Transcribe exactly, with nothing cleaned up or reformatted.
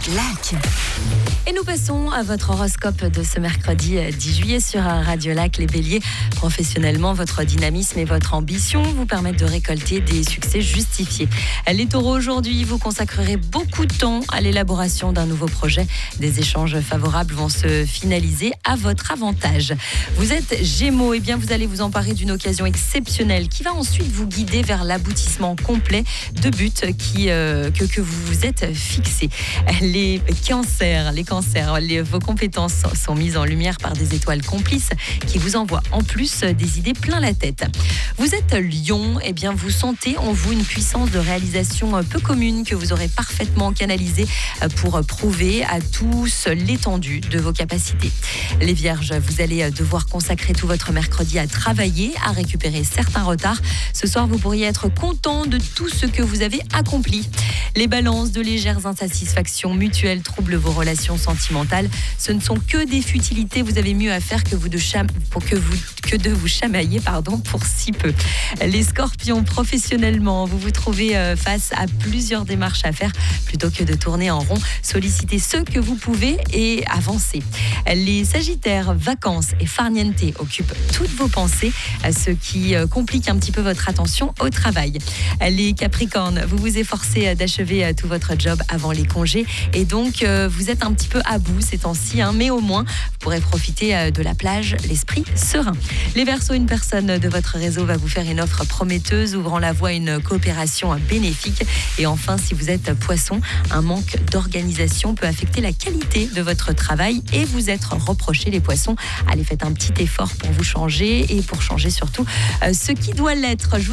Lac. Et nous passons à votre horoscope de ce mercredi dix juillet sur Radio Lac. Les béliers, professionnellement, votre dynamisme et votre ambition vous permettent de récolter des succès justifiés. Les taureaux, aujourd'hui, vous consacrerez beaucoup de temps à l'élaboration d'un nouveau projet. Des échanges favorables vont se finaliser à votre avantage. Vous êtes gémeaux, et bien vous allez vous emparer d'une occasion exceptionnelle qui va ensuite vous guider vers l'aboutissement complet de buts qui, euh, que, que vous vous êtes fixés. Les cancers, les cancers, les, vos compétences sont mises en lumière par des étoiles complices qui vous envoient en plus des idées plein la tête. Vous êtes lion, et bien vous sentez en vous une puissance de réalisation peu commune que vous aurez parfaitement canalisée pour prouver à tous l'étendue de vos capacités. Les vierges, vous allez devoir consacrer tout votre mercredi à travailler, à récupérer certains retards. Ce soir, vous pourriez être content de tout ce que vous avez accompli. Les balances, de légères insatisfactions mutuelles troublent vos relations sentimentales. Ce ne sont que des futilités. Vous avez mieux à faire que, vous de, cham- pour que, vous, que de vous chamailler pardon, pour si peu. Les scorpions, professionnellement, vous vous trouvez face à plusieurs démarches à faire. Plutôt que de tourner en rond, sollicitez ce que vous pouvez et avancez. Les sagittaires, vacances et farniente occupent toutes vos pensées, ce qui complique un petit peu votre attention au travail. Les capricornes, vous vous efforcez d'achever tout votre job avant les congés et donc vous êtes un petit peu à bout ces temps-ci, hein, mais au moins vous pourrez profiter de la plage, l'esprit serein. Les verseaux, une personne de votre réseau va vous faire une offre prometteuse, ouvrant la voie à une coopération bénéfique. Et enfin, si vous êtes poisson, un manque d'organisation peut affecter la qualité de votre travail et vous être reproché, les poissons. Allez, faites un petit effort pour vous changer et pour changer surtout ce qui doit l'être. Je vous